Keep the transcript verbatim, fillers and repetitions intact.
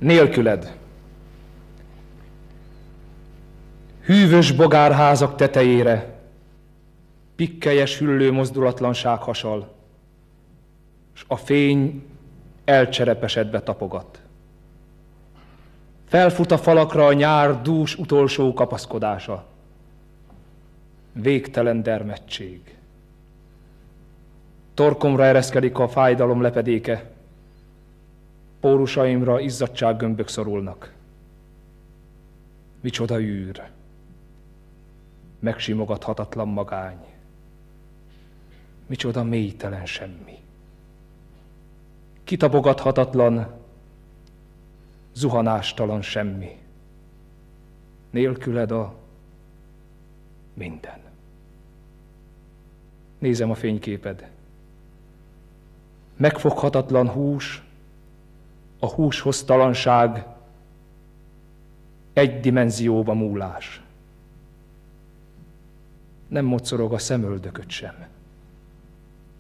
nélküled. Hűvös bogárházak tetejére pikkelyes hüllő mozdulatlanság hasal, s a fény elcserepesedve tapogat. Felfut a falakra a nyár dús utolsó kapaszkodása. Végtelen dermedtség. Torkomra ereszkedik a fájdalom lepedéke, pórusaimra izzadtsággömbök szorulnak. Micsoda űr, megsimogathatatlan magány, micsoda mélytelen semmi. Kitapogathatatlan, zuhanástalan semmi. Nélküled a minden. Nézem a fényképed. Megfoghatatlan hús, a húshoztalanság, egy dimenzióba múlás. Nem mocorog a szemöldököt sem.